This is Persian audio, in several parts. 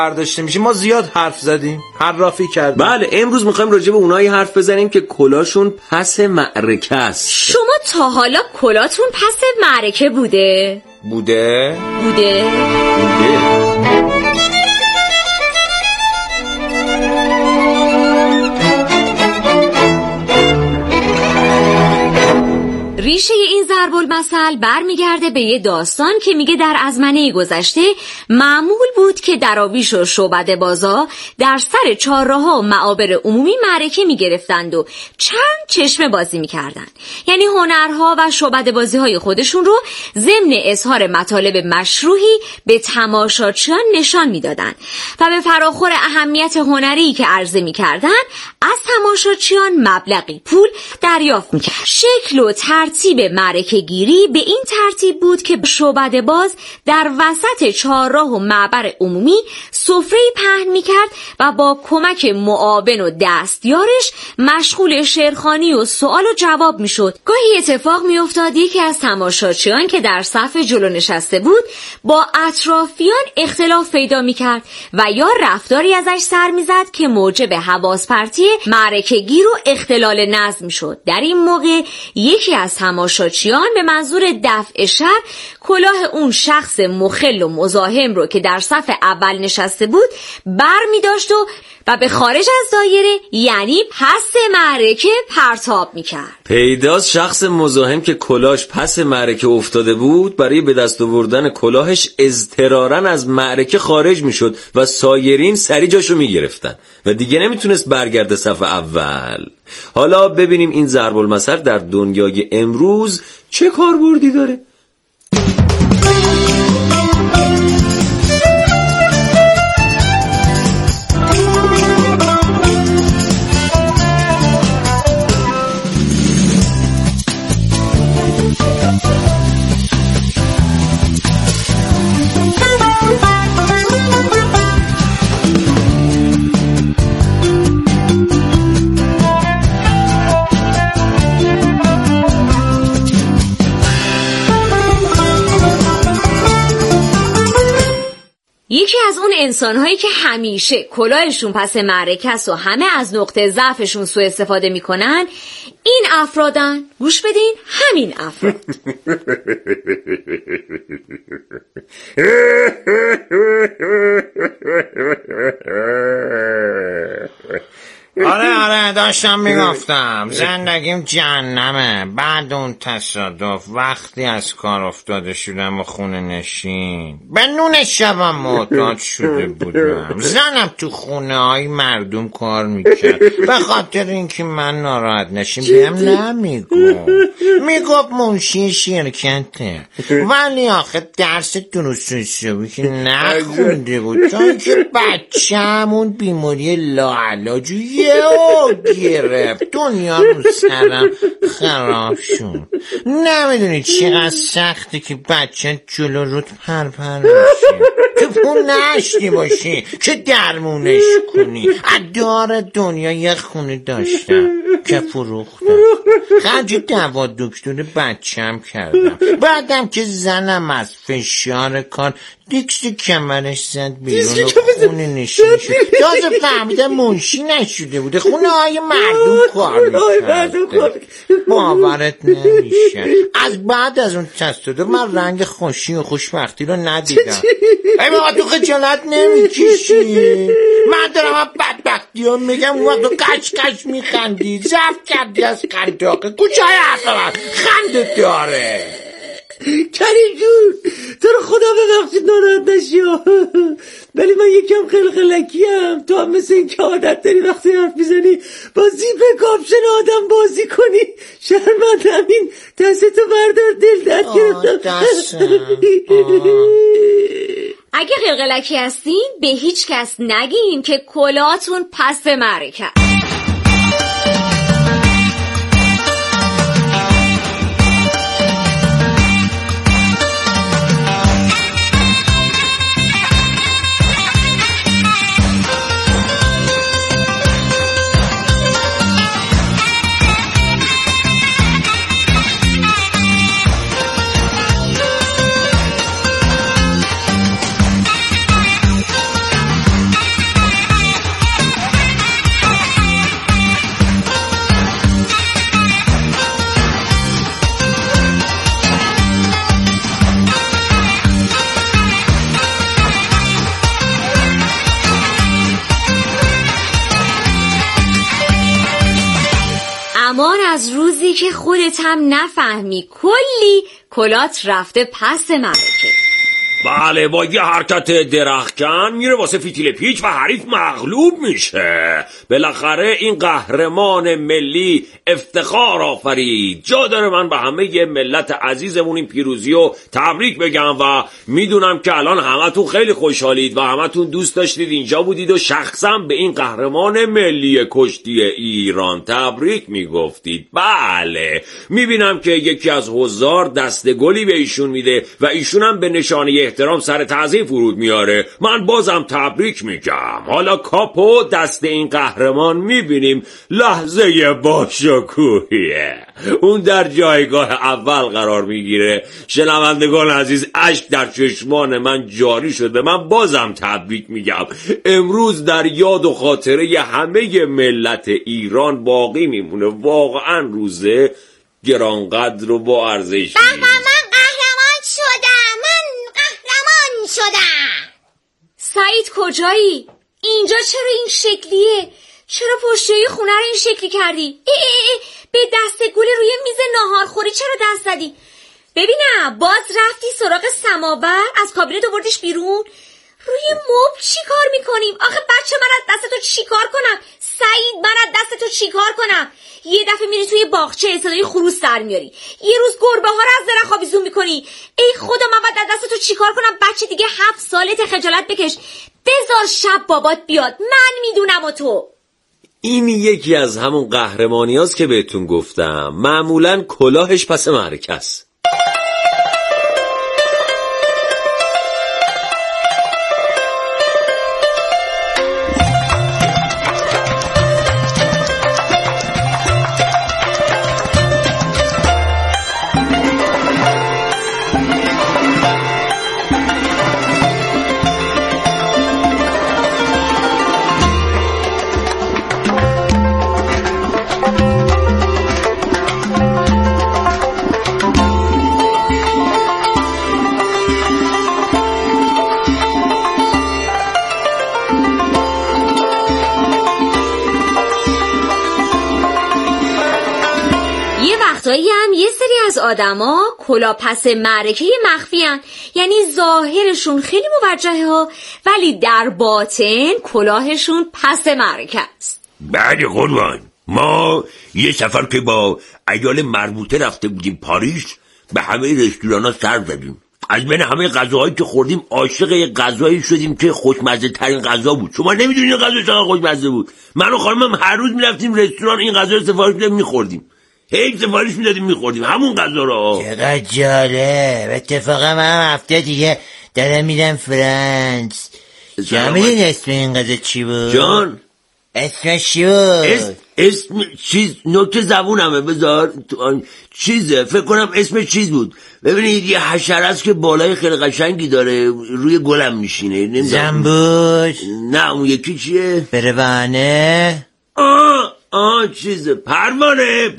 برداشته میشه. ما زیاد حرف زدیم، حرافی کردیم. بله، امروز میخوایم راجع به اونایی حرف بزنیم که کلاهشون پس معرکه است. شما تا حالا کلاهتون پس معرکه بوده؟ بوده. ریشه این ضرب المثل برمیگرده به یه داستان که میگه در ازمنه گذشته معمول بود که دراویش و شعبده بازا در سر چهارراه و معابر عمومی معرکه میگرفتند و چند چشمه بازی میکردند. یعنی هنرها و شعبده بازی های خودشون رو ضمن اظهار مطالب مشروحی به تماشاچیان نشان میدادند و به فراخور اهمیت هنری که عرضه میکردند از تماشاچیان مبلغی پول دریافت میکرد. شکل و ترتیب معرکه گیری به این ترتیب بود که شعبده باز در وسط چهارراه و معبر عمومی سفره‌ای پهن میکرد و با کمک معاون و دستیارش مشغول شعرخوانی و سوال و جواب میشد. گاهی اتفاق میافتاد یکی از تماشاچیان که در صف جلو نشسته بود با اطرافیان اختلاف پیدا میکرد و یا رفتاری ازش سر میزد که موجب حواس پرتی معرکه گیر و اختلال نظم شد. در این موقع یکی از تماشاچیان به منظور دفع شر کلاه اون شخص مخل و مزاحم رو که در صف اول نشسته بود بر می داشت و به خارج از دایره یعنی پس معرکه پرتاب می کرد. پیداست شخص مزاحم که کلاهش پس معرکه افتاده بود برای به دست آوردن کلاهش اضطراراً از معرکه خارج می شد و سایرین سری جاشو می گرفتن و دیگه نمیتونست برگرده صف اول. حالا ببینیم این ضرب المثل در دنیای امروز چه کاربردی داره. یکی از اون انسان‌هایی که همیشه کلاهشون پس معرکه است و همه از نقطه ضعفشون سوء استفاده میکنن این افرادن. گوش بدین، همین افراد. آره داشتم میگفتم زندگیم جهنمه. بعد اون تصادف وقتی از کار افتاده شدم و خونه نشین به نون شبم محتاج شده بودم. زنم تو خونه های مردم کار میکرد به خاطر اینکه من ناراحت نشیم بهم میگفت منشی شرکته، ولی آخه درس درست حسابی که نخونده بود تا که بچه‌مون بیماری لاعلاج گرفت. دنیا رو سرم خراب شد. نمیدونی چقدر سخته که بچه جلو رود پرپر میشه که پول نشتی باشی که درمونش کنی. ادار دنیا یه خونه داشتم که فروختم، خرج دوا دکتر بچم کردم. بعدم که زنم از فشار کار دیکس کمرش زد بیرون و خونه نشین شد. تازه فهمیدم منشی نشده بوده، خونه های مردم کار میکرده. باورت نمیشه از بعد از اون تصادف من رنگ خوشی و خوشبختی رو ندیدم. ای بابا تو خجالت نمیکشی؟ من دارم از بدبختی ها میگم اون وقت تو کش میخندی. زفت کردی از خنداقه کوچه حرف من خنده داره. کریم جون تو رو خدا ببخشید ناراحت نشی، ولی من یکم خلقلکیم. تو هم مثل این که عادت داری وقتی حرف میزنی با زیپ کاپشن آدم بازی کنی. شرمندم، این دستتو بردار، دل درد گرفتم. اگه خلقلکی هستین به هیچ کس نگین که کلاتون پس معرکه. از روزی که خودت هم نفهمی کلی کلات رفته پس معرکه. بله، با یه حرکت درخکن میره واسه فیتیل پیچ و حریف مغلوب میشه. بالاخره این قهرمان ملی افتخار آفرید. جا داره من به همه ملت عزیزمون این پیروزی رو تبریک بگم و میدونم که الان همتون خیلی خوشحالید و همتون دوست داشتید اینجا بودید و شخصا به این قهرمان ملی کشتی ایران تبریک میگفتید. بله، میبینم که یکی از حضار دسته گلی به ایشون میده و ایشون هم به نشانه احترام سر تعظیم فرود میاره. من بازم تبریک میگم. حالا کاپو دست این قهرمان میبینیم لحظه باشکوهیه. اون در جایگاه اول قرار میگیره. شنوندگان عزیز، اشک در چشمان من جاری شده. من بازم تبریک میگم. امروز در یاد و خاطره همه ملت ایران باقی میمونه. واقعا روزه گرانقدر و با ارزشی. سعید کجایی؟ اینجا چرا این شکلیه؟ چرا پشتوی خونه رو این شکلی کردی؟ به دست گل روی میز ناهارخوری چرا دست زدی؟ ببینم باز رفتی سراغ سماور؟ از کابینت آوردیش بیرون؟ روی مبل چی کار میکنیم؟ آخه بچه، من از دست تو چی کار کنم؟ سعید، من از دست تو چی کار کنم؟ یه دفعه میری توی باغچه صدای خروس در میاری، یه روز گربه ها رو از درخت آویزون میکنی. ای خدا، من باید از دست تو چی کار کنم؟ بچه دیگه 7 سالته، خجالت بکش. بذار شب بابات بیاد، من میدونم. و تو این یکی از همون قهرمانی هاست که بهتون گفتم. معمولا کلاهش پس معرکه است. وقتایی هم یه سری از آدما کلا پس معرکه مخفی هن. یعنی ظاهرشون خیلی موجهه ها، ولی در باطن کلاهشون پس معرکه است. بله قربان، ما یه سفر که با عیال مربوطه رفته بودیم پاریس، به همه رستورانا سر زدیم. از بین همه غذاهایی که خوردیم عاشق یه غذایی شدیم که خوشمزه ترین غذا بود. شما نمیدونید این غذا چقدر خوشمزه بود. من و خانمم هر روز میرفتیم رستوران این غذا رو سفارش میدادیم میخوردیم. هیچ سفارش میدادیم میخوردیم همون غذا رو. چقدر جالب. اتفاقا من هفته دیگه دارم میرم فرانس. جامعه اسم این غذا چی بود؟ جان اسمش چی بود؟ اسم چیز نوک زبونمه، بذار چیزه، فکر کنم اسم چیز بود. ببینید یه حشره است که بالای خیلی قشنگی داره، روی گلم میشینه. زنبوش؟ نه اون یکی چیه؟ پروانه؟ چیزه، پروانه.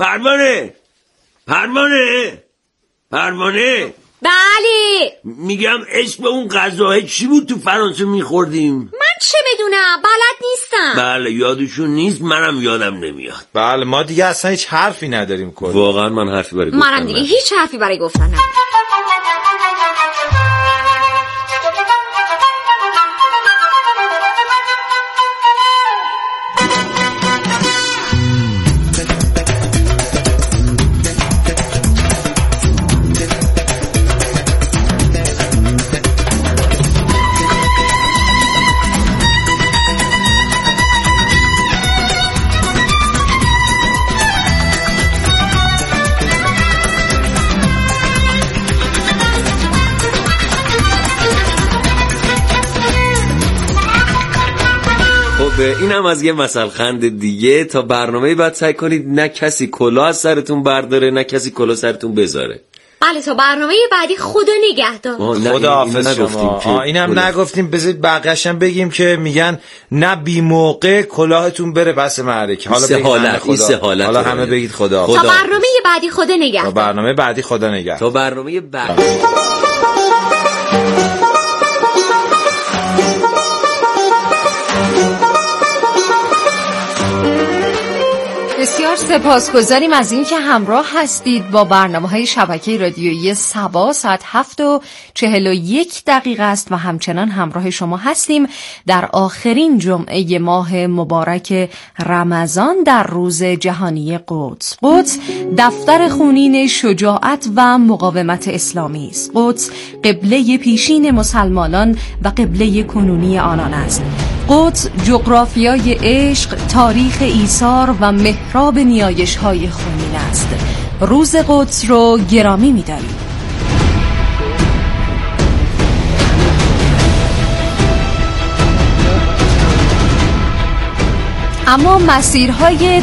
بله. میگم اسم اون غذاه چی بود تو فرانسه میخوردیم؟ من چه بدونم، بلد نیستم. بله یادشون نیست، منم یادم نمیاد. بله ما دیگه اصلا هیچ حرفی نداریم کلا. واقعا من حرفی برای گفتن منم دیگه هیچ حرفی برای گفتن ندارم. اینم از یه مثل خند دیگه. تا برنامه بعد سعی کنید نه کسی کلاه از سرتون برداره نه کسی کلاه سرتون بذاره. بله تا برنامه بعدی خدا نگهدار. خدا حافظ شما. اینم نگفتیم، بذارید بقیه‌اش هم بگیم که میگن نه بی موقع کلاهتون بره پس معرکه. حالا بگید حالا همه بگید خدا. تا برنامه بعدی خدا نگهدار. تا برنامه بعدی خدا نگهدار. تا برنامه بعدی. بسیار سپاسگزاریم از اینکه همراه هستید با برنامه‌های شبکه رادیویی سبا. ساعت 7:41 است و همچنان همراه شما هستیم در آخرین جمعه ماه مبارک رمضان در روز جهانی قدس. قدس دفتر خونین شجاعت و مقاومت اسلامی است. قدس قبله پیشین مسلمانان و قبله کنونی آنان است. قدس جغرافیای عشق، تاریخ ایثار و محراب نیایش‌های خونین است. روز قدس رو گرامی می‌داریم. اما مسیرهای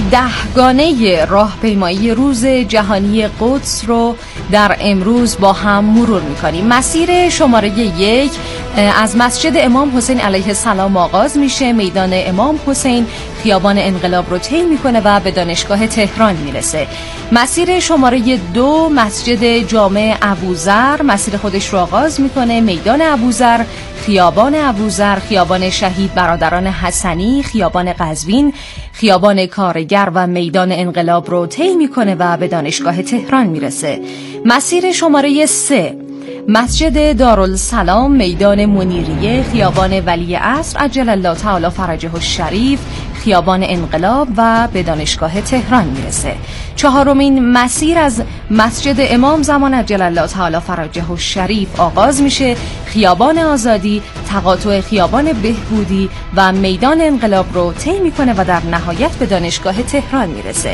10گانه راهپیمایی روز جهانی قدس رو در امروز با هم مرور می‌کنیم. مسیر شماره 1 از مسجد امام حسین علیه السلام آغاز میشه، میدان امام حسین، خیابان انقلاب رو طی میکنه و به دانشگاه تهران میرسه. مسیر شماره 2 مسجد جامع ابوذر مسیر خودش رو آغاز میکنه، میدان ابوذر، خیابان ابوذر، خیابان شهید برادران حسنی، خیابان قزوین، خیابان کارگر و میدان انقلاب رو طی میکنه و به دانشگاه تهران میرسه. مسیر شماره 3 مسجد دارالسلام، میدان منیریه، خیابان ولی عصر عجل الله تعالی فرجه الشریف، خیابان انقلاب و به دانشگاه تهران میرسه. 4مین مسیر از مسجد امام زمان عجل الله تعالی فرجه الشریف آغاز میشه، خیابان آزادی، تقاطع خیابان بهبودی و میدان انقلاب رو طی میکنه و در نهایت به دانشگاه تهران میرسه.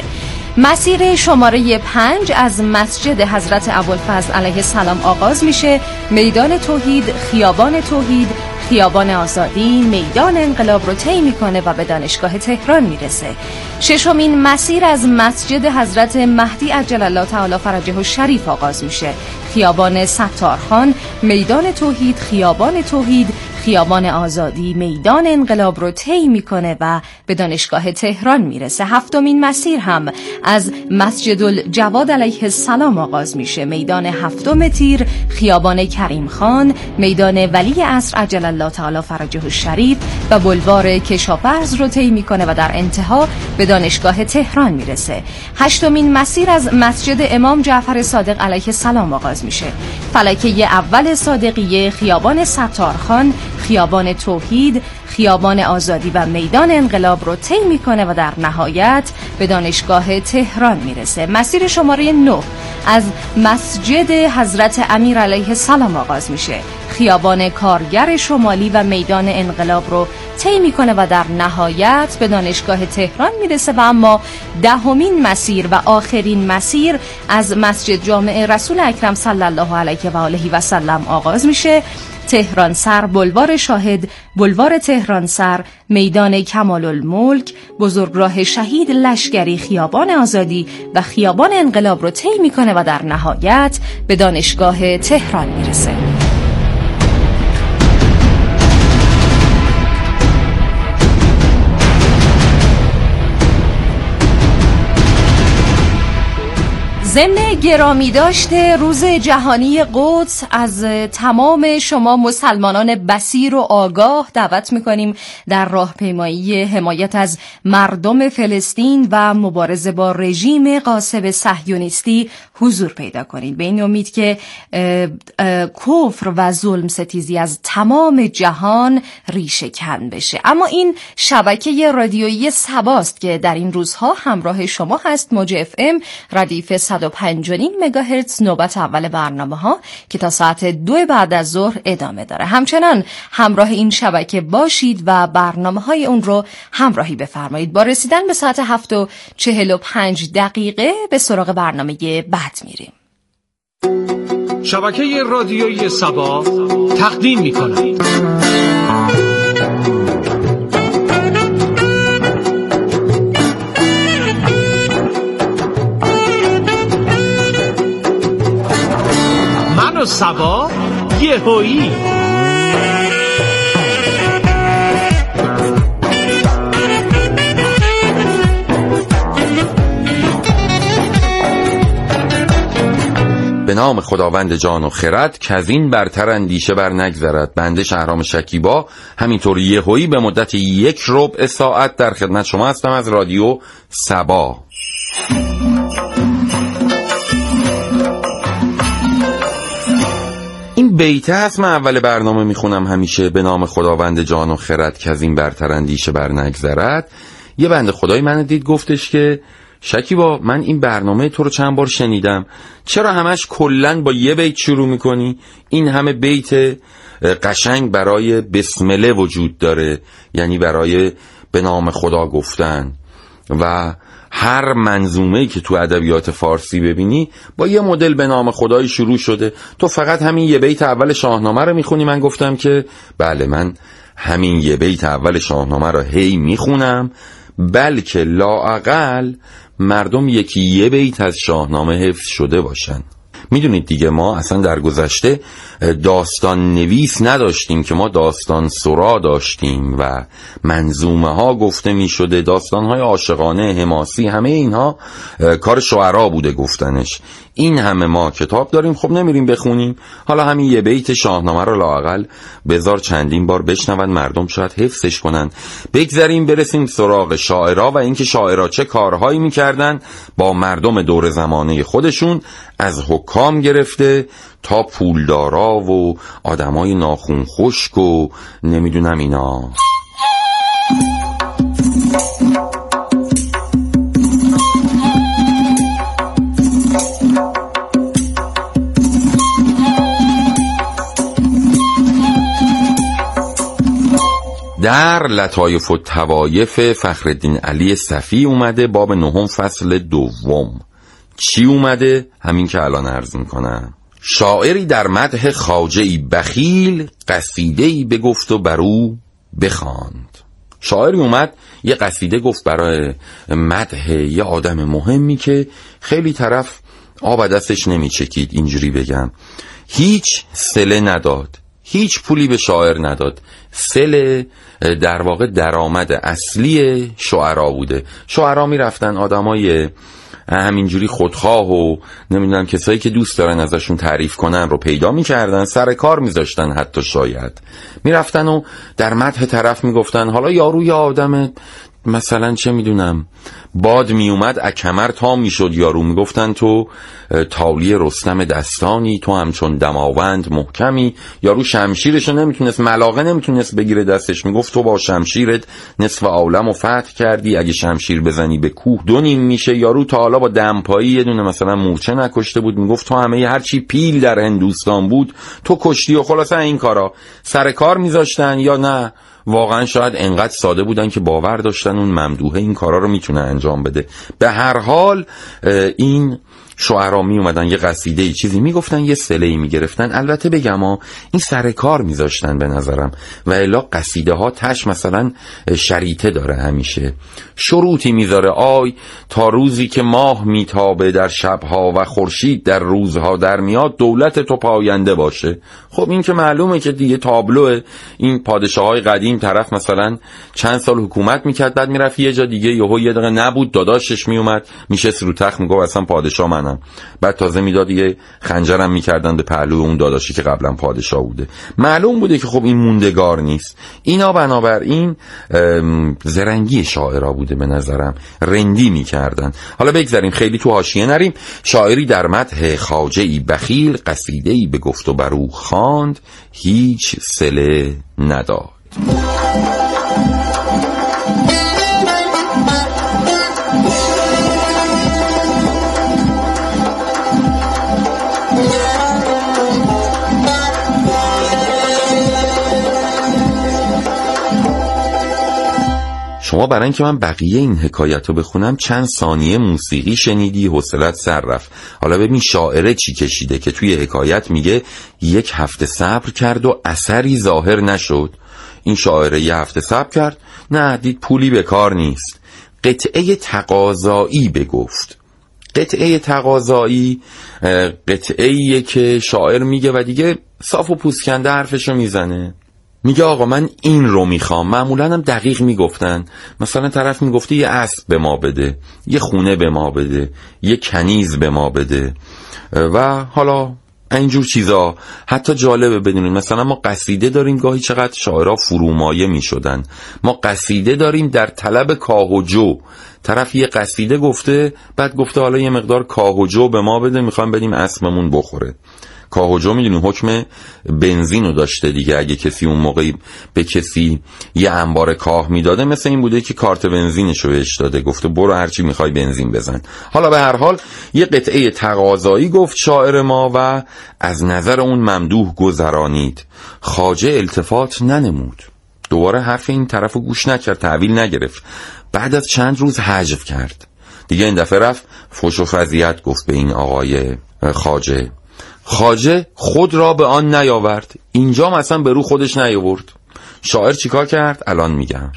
مسیر شماره 5 از مسجد حضرت ابوالفضل علیه السلام آغاز میشه، میدان توحید، خیابان توحید، خیابان آزادی، میدان انقلاب رو طی میکنه و به دانشگاه تهران میرسه. 6مین مسیر از مسجد حضرت مهدی عجل الله تعالی فرجه الشریف آغاز میشه، خیابان ستارخان، میدان توحید، خیابان توحید، خیابان آزادی، میدان انقلاب رو طی میکنه و به دانشگاه تهران میرسه. 7مین مسیر هم از مسجد الجواد علیه السلام آغاز میشه، میدان 7 تیر، خیابان کریم خان، میدان ولی عصر عجل الله تعالی فرجه الشریف و بلوار کشاورز رو طی میکنه و در انتها به دانشگاه تهران میرسه. 8مین مسیر از مسجد امام جعفر صادق علیه السلام آغاز میشه، فلکه اول صادقیه، خیابان ستارخان، خیابان توحید، خیابان آزادی و میدان انقلاب رو طی میکنه و در نهایت به دانشگاه تهران میرسه. مسیر شماره 9 از مسجد حضرت امیر علیه السلام آغاز میشه، خیابان کارگر شمالی و میدان انقلاب رو طی میکنه و در نهایت به دانشگاه تهران میرسه. و اما 10مین مسیر و آخرین مسیر از مسجد جامع رسول اکرم صلی الله علیه و آله و سلم آغاز میشه، تهران سر، بلوار شاهد، بلوار تهران سر، میدان کمال الملک، بزرگراه شهید لشکری، خیابان آزادی و خیابان انقلاب رو طی میکنه و در نهایت به دانشگاه تهران میرسه. ضمن گرامی داشته روز جهانی قدس از تمام شما مسلمانان بصیر و آگاه دعوت میکنیم در راهپیمایی حمایت از مردم فلسطین و مبارزه با رژیم غاصب صهیونیستی حضور پیدا کنید، به این امید که کفر و ظلم ستیزی از تمام جهان ریشه کن بشه. اما این شبکه رادیویی سباست که در این روزها همراه شما هست، موج FM ردیف 105.5 مگاهرتز، نوبت اول برنامه ها که تا ساعت 2 بعد از ظهر ادامه داره. همچنان همراه این شبکه باشید و برنامه های اون رو همراهی بفرمایید. با رسیدن به ساعت 7:45 به سراغ برنامه بعد میریم. شبکه رادیویی سبا تقدیم می‌کند من و سبا یهویی. به نام خداوند جان و خرد که از این برتر اندیشه بر نگذرد. بنده شهرام شکیبا همینطور یهویی به مدت 1 ربع ساعت در خدمت شما هستم از رادیو سبا. این بیته هست من اول برنامه میخونم همیشه: به نام خداوند جان و خرد که از این برتر اندیشه بر نگذرد. یه بنده خدای من دید گفتش که شکیبا من این برنامه تو رو چند بار شنیدم، چرا همش کلن با یه بیت شروع میکنی؟ این همه بیت قشنگ برای بسمله وجود داره، یعنی برای به نام خدا گفتن، و هر منظومه‌ای که تو ادبیات فارسی ببینی با یه مدل به نام خدای شروع شده. تو فقط همین یه بیت اول شاهنامه رو میخونی. من گفتم که بله، من همین یه بیت اول شاهنامه رو هی میخونم، بلکه لااقل مردم یکی یه بیت از شاهنامه حفظ شده باشن. میدونید دیگه ما اصلا در گذشته داستان نویس نداشتیم که ما داستان سرا داشتیم و منظومه ها گفته می شده، داستان های عاشقانه، حماسی، همه اینها کار شعرا بوده گفتنش. این همه ما کتاب داریم، خب نمیریم بخونیم؟ حالا همین یه بیت شاهنامه رو لااقل بذار چندین بار بشنون، مردم شاید حفظش کنن. بگذاریم برسیم سراغ شاعرها و اینکه شاعرها چه کارهایی میکردن با مردم دور زمانه خودشون، از حکام گرفته تا پولدارا و آدمای ناخون خشک و نمیدونم اینا. در لطایف و طوایف فخرالدین علی صفی اومده، باب 9 فصل 2. چی اومده؟ همین که الان عرض میکنم. شاعری در مدح خواجه‌ای بخیل، قصیده‌ای بگفت و برو بخواند. شاعری اومد یه قصیده گفت برای مدح یه آدم مهمی که خیلی طرف آب دستش نمیچکید، اینجوری بگم. هیچ صله نداد، هیچ پولی به شاعر نداد. صله در واقع درآمد اصلی شعرا بوده. شعرا میرفتن آدمای همینجوری خودخواه و نمیدونم کسایی که دوست دارن ازشون تعریف کنن رو پیدا میکردن، سر کار میذاشتن، حتی شاید میرفتن و در مدح طرف میگفتن حالا یارو یا آدم مثلا چه میدونم باد میومد اکمر تا میشد، یارو میگفتن تو تاولی رستم دستانی، تو همچون دماوند محکمی. یارو شمشیرشو نمیتونست، ملاقه نمیتونست بگیره دستش، میگفت تو با شمشیرت نصف عالمو فتح کردی، اگه شمشیر بزنی به کوه 2 نیم میشه. یارو تا حالا با دمپایی یه دونه مثلا مورچه نکشته بود، میگفت تو همه هرچی پیل در هندوستان بود تو کشتی. و خلاصه این کارا سر کار میذاشتن، یا نه واقعا شاید انقدر ساده بودن که باور داشتن اون ممدوحه این کارا رو میتونه انجام بده. به هر حال این شعرا می اومدن یه قصیده چیزی میگفتن، یه صله‌ای میگرفتن. البته بگم این سر کار میذاشتن به نظرم، و الا قصیده ها تش مثلا شریطه داره، همیشه شروطی میذاره. آی تا روزی که ماه میتابه در شبها و خورشید در روزها در میاد، دولت تو پاینده باشه. خب این که معلومه که دیگه تابلوه. این پادشاهای قدیم طرف مثلا چند سال حکومت میکرد، بعد میرفت یه جا دیگه، یهو یه دقیقه نبود، داداشش میومد میشست رو تخت میگفت اصلا پادشاه منم، بعد تازه میداد یه خنجرم میکردن به پهلوی اون داداشی که قبلا پادشاه بوده. معلوم بوده که خب این موندگار نیست. اینا بنابراین زرنگی شاعرها بوده به نظرم، رندی میکردن. حالا بگذاریم خیلی تو حاشیه نریم. شاعری در مدح خواجه‌ای بخیل، قصیده‌ای به گفت و برو خواند، هیچ صله نداد. شما برای اینکه من بقیه این حکایت رو بخونم چند ثانیه موسیقی شنیدی، حوصلت سر رفت. حالا ببین شاعره چی کشیده که توی حکایت میگه 1 هفته صبر کرد و اثری ظاهر نشد. این شاعره 1 هفته صبر کرد، نه دید پولی به کار نیست. قطعه تقاضایی بگفت. قطعه تقاضایی قطعه‌ایه که شاعر میگه و دیگه صاف و پوسکنده حرفشو میزنه. میگه آقا من این رو میخوام. معمولا هم دقیق میگفتن. مثلا طرف میگفته یه اسب به ما بده، یه خونه به ما بده، یه کنیز به ما بده، و حالا اینجور چیزا. حتی جالبه بدونید مثلا ما قصیده داریم گاهی چقدر شاعرها فرومایه می شدن. ما قصیده داریم در طلب کاه و جو، طرف یه قصیده گفته بعد گفته حالا یه مقدار کاه و جو به ما بده، میخوایم بدیم اسممون بخوره. کاه و جو میدونیم حکم بنزینو داشته دیگه. اگه کسی اون موقعی به کسی یه انبار کاه میداده مثل این بوده که کارت بنزینشو بهش داده، گفته برو هرچی میخوای بنزین بزن. حالا به هر حال یه قطعه تقاضایی گفت شاعر ما و از نظر اون ممدوح گذرانید. خواجه التفات ننمود، دوباره حرف این طرفو گوش نکرد، تحویل نگرفت. بعد از چند روز حجو کرد دیگه. این دفعه رفت فحش و فضیحت گفت به این آقای خواجه. خواجه خود را به آن نیاورد. اینجا مثلا به رو خودش نیاورد. شاعر چیکار کرد؟ الان میگم.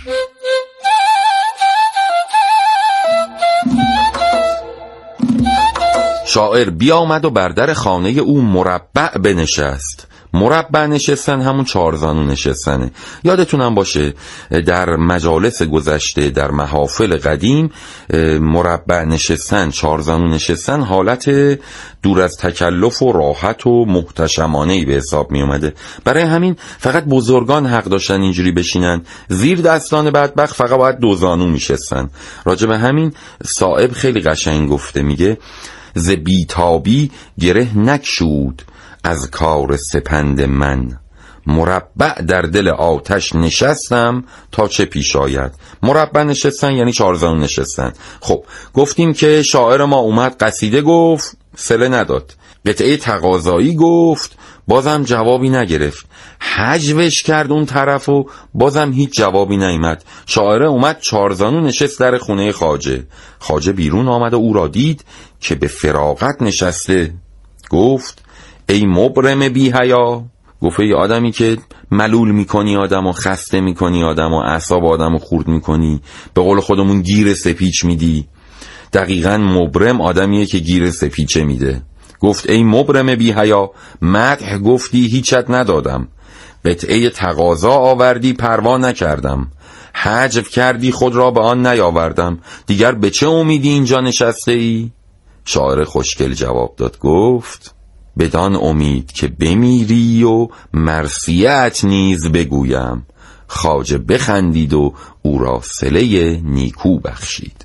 شاعر بیامد و بر در خانه او مربع بنشست. مربع نشستن همون چارزانو نشستنه. یادتونم باشه در مجالس گذشته در محافل قدیم مربع نشستن، چارزانو نشستن حالت دور از تکلف و راحت و محتشمانه‌ای به حساب می اومده. برای همین فقط بزرگان حق داشتن اینجوری بشینن، زیر دستان بدبخت فقط باید دوزانو میشستن. راجع به همین صائب خیلی قشنگ گفته، میگه ز بیتابی گره نکشود از کار سپند من، مربع در دل آتش نشستم تا چه پیش آید. مربع نشستن یعنی چارزانو نشستن. خب گفتیم که شاعر ما اومد قصیده گفت، صله نداد. قطعه تقاضایی گفت، بازم جوابی نگرفت. حجوش کرد اون طرف و بازم هیچ جوابی نیامد. شاعر اومد چارزانو نشست در خونه خواجه. خواجه بیرون آمد و او را دید که به فراغت نشسته. گفت ای مبرم بی حیا، گفت ای آدمی که ملول میکنی آدم و خسته میکنی آدم و اعصاب آدم و خورد میکنی، به قول خودمون گیر سپیچ میدی. دقیقاً مبرم آدمیه که گیر سپیچه میده. گفت ای مبرم بی حیا، مدح گفتی هیچت ندادم، قطعه تقاضا آوردی پروا نکردم، حجو کردی خود را به آن نیاوردم، دیگر به چه امیدی اینجا نشسته ای؟ شاعر خوشگل جواب داد، گفت بدان امید که بمیری و مرثیت نیز بگویم. خواجه بخندید و او را صله نیکو بخشید.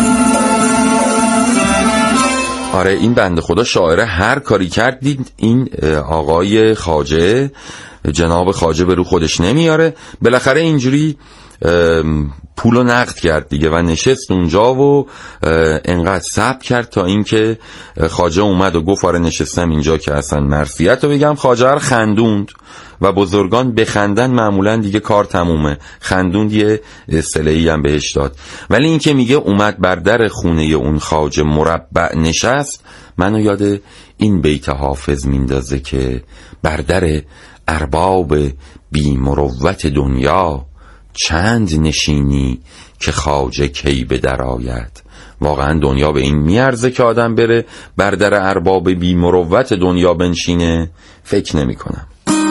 آره این بنده خدا شاعره هر کاری کردید این آقای خواجه، جناب خواجه به رو خودش نمیاره. بالاخره اینجوری پولو نقد کرد دیگه و نشست اونجا و انقدر صبر کرد تا اینکه خواجه اومد و گفت آره نشستم اینجا که اصلا مرثیت رو بگم. خواجه رو خندوند و بزرگان بخندن معمولا دیگه کار تمومه. خندوند یه صله‌ای هم بهش داد. ولی این که میگه اومد بر در خونه اون خواجه مربع نشست، منو یاد این بیت حافظ میندازه که بر در ارباب بی مروت دنیا چند نشینی که خواجه کی به در آید. واقعا دنیا به این میارزه که آدم بره بر در ارباب بی مروت دنیا بنشینه؟ فکر نمی کنم.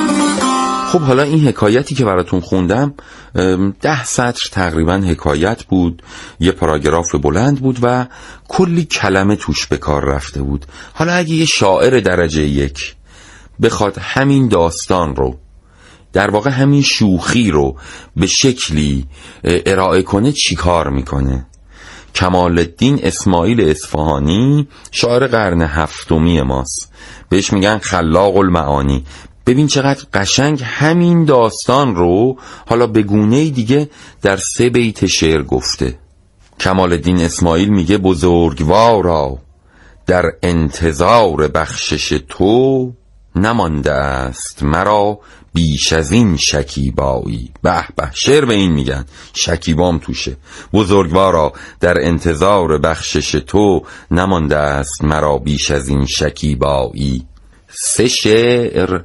خب حالا این حکایتی که براتون خوندم 10 سطر تقریبا حکایت بود، یه پاراگراف بلند بود و کلی کلمه توش به کار رفته بود. حالا اگه یه شاعر درجه 1 بخواد همین داستان رو، در واقع همین شوخی رو به شکلی ارائه کنه چی کار میکنه؟ کمال الدین اسماعیل اصفهانی شاعر قرن 7 ماست، بهش میگن خلاق المعانی. ببین چقدر قشنگ همین داستان رو حالا به گونه‌ای دیگه در 3 بیت شعر گفته. کمال الدین اسماعیل میگه بزرگوارا در انتظار بخشش تو، نمانده است مرا بیش از این شکیبایی. به به، شعر به این میگن، شکیبام توشه. بزرگوارا در انتظار بخشش تو، نمانده است مرا بیش از این شکیبایی. 3 شعر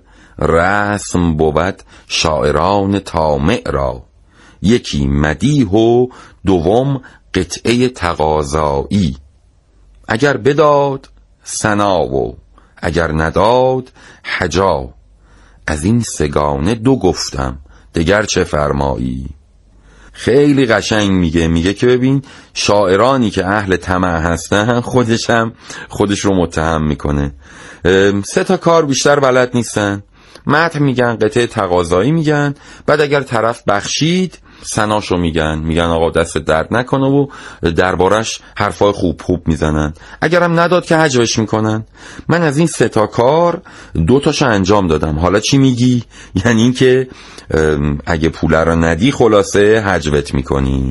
رسم بود شاعران طامع را، یکی مدیح و دوم قطعه تقاضایی. اگر بداد ثنا و اگر نداد حجا، از این 3 گانه 2 گفتم دگر چه فرمایی. خیلی قشنگ میگه که ببین شاعرانی که اهل طمع هستن خودش رو متهم میکنه. 3 کار بیشتر بلد نیستن. مدح میگن، قطعه تقاضایی میگن، بعد اگر طرف بخشید ثناشو میگن آقا دست درد نکنه و دربارش حرفای خوب میزنن. اگرم نداد که هجوش میکنن. من از این 3 کار 2 انجام دادم. حالا چی میگی؟ یعنی این که اگه پول رو ندی خلاصه هجوت میکنی.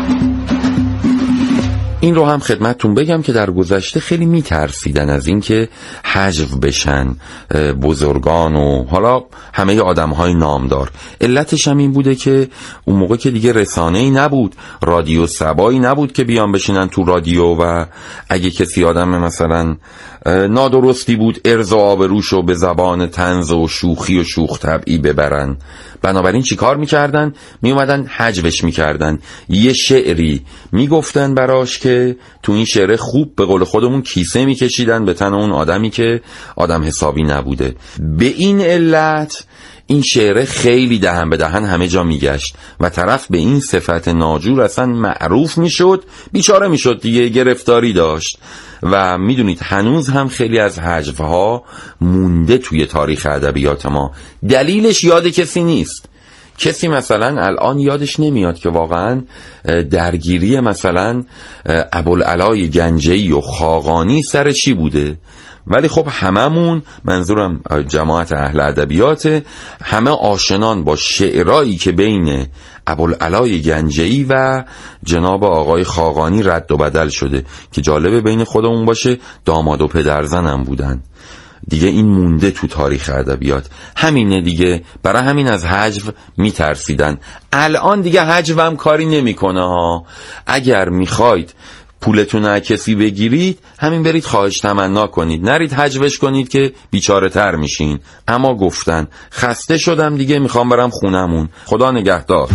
این رو هم خدمتتون بگم که در گذشته خیلی میترسیدن از این که حجو بشن بزرگان و حالا همه آدمهای نامدار. علتش هم این بوده که اون موقع که دیگه رسانه‌ای نبود، رادیو سبایی نبود که بیان بشینن تو رادیو و اگه کسی آدم مثلا نادرستی بود ارز و آبروشو به زبان طنز و شوخی و شوخ طبعی ببرن. بنابراین چی کار میکردن؟ میومدن حجوش میکردن، یه شعری میگفتن براش که تو این شعر خوب به قول خودمون کیسه میکشیدن به تن اون آدمی که آدم حسابی نبوده. به این علت این شعر خیلی دهن به دهن همه جا میگشت و طرف به این صفت ناجور اصلا معروف میشد، بیچاره میشد دیگه، گرفتاری داشت. و میدونید هنوز هم خیلی از حجوها مونده توی تاریخ ادبیات ما. دلیلش یاد کسی نیست. کسی مثلا الان یادش نمیاد که واقعا درگیری مثلا ابوالعلای گنجه‌ای و خاقانی سر چی بوده. ولی خب هممون، منظورم جماعت اهل ادبیات، همه آشنان با شعرایی که بین ابوالعلای گنجه‌ای و جناب آقای خاقانی رد و بدل شده که جالبه بین خودمون باشه داماد و پدرزنم بودن دیگه. این مونده تو تاریخ ادبیات. همینه دیگه، برای همین از حجو میترسیدن. الان دیگه حجو هم کاری نمیکنه ها. اگر میخواید پولتون از کسی بگیرید همین برید خواهش تمنا کنید، نرید حجوش کنید که بیچاره تر میشین. اما گفتن خسته شدم دیگه میخوام برم خونمون، خدا نگهدار.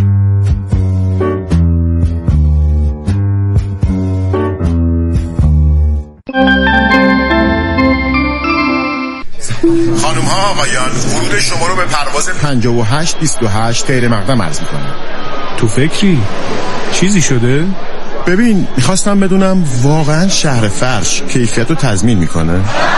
خانم ها آقایان، ورود شما رو به پرواز 5828 غیر مقدم عرض میکنم. تو فکری؟ چیزی شده؟ ببین میخواستم بدونم واقعا شهر فرش کیفیت رو تضمین میکنه؟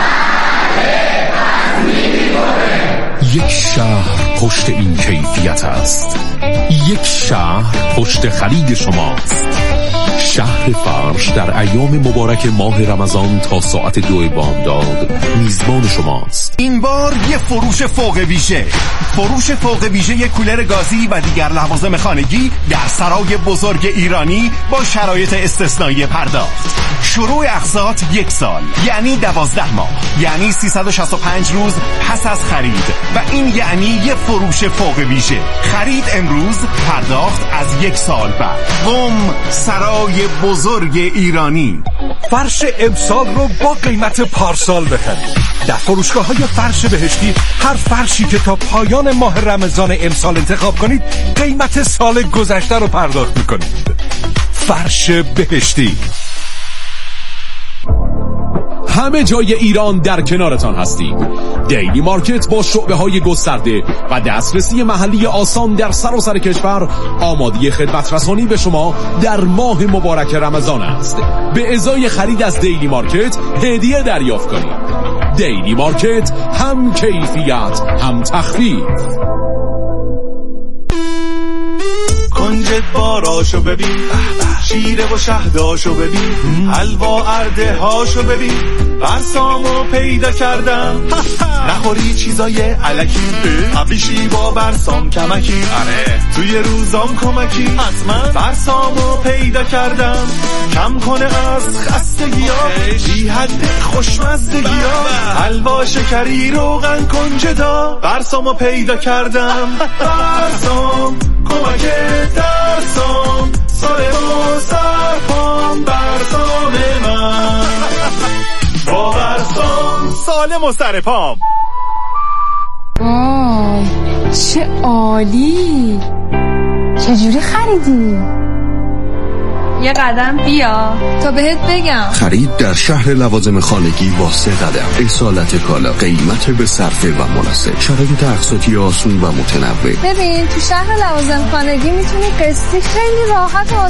یک شهر پشت این کیفیت است. یک شهر پشت خرید شماست. شهر فرش در ایام مبارک ماه رمضان تا ساعت 2 بامداد میزبان شماست. این بار یه فروش فوق ویژه یک کولر گازی و دیگر لوازم خانگی در سرای بزرگ ایرانی با شرایط استثنایی پرداخت. شروع اقساط 1 سال، یعنی 12 ماه، یعنی 365 روز پس از خرید. و این یعنی یه فروش فوق ویژه. خرید امروز، پرداخت از 1 سال بعد. سرای بزرگ ایرانی. فرش امسال رو با قیمت پارسال بخرید. در فروشگاه‌های فرش بهشتی هر فرشی که تا پایان ماه رمضان امسال انتخاب کنید قیمت سال گذشته رو پرداخت می‌کنید. فرش بهشتی. همه جای ایران در کنارتان هستیم. دیلی مارکت با شعبه‌های گسترده و دسترسی محلی آسان در سراسر کشور آماده خدمت رسانی به شما در ماه مبارک رمضان است. به ازای خرید از دیلی مارکت هدیه دریافت کنید. دیلی مارکت، هم کیفیت هم تخفیف. کنجد باراشو ببین، شیره و شهداشو ببین، حلوا ارده هاشو ببین، برسامو پیدا کردم. نخوری چیزای علکی، ابریشی با برسام کمکی، توی روزام کمکی. برسامو پیدا کردم، کم کنه از خستگی‌ها، بی حد خوشمزدگی‌ها، حلوا شکری روغن کنجدا. برسامو پیدا کردم، برسام کمک درسام، سالم و سرپام، برسام من با برسام سالم و سرپام. وای چه عالی! چجوری خریدی؟ یه قدم بیا تا بهت بگم. خرید در شهر لوازم خانگی با 3 قدم. اصالت کالا، قیمت به صرفه و مناسب، شرایط اقساطی آسون و متنوع. ببین تو شهر لوازم خانگی میتونی قسطی خیلی راحت و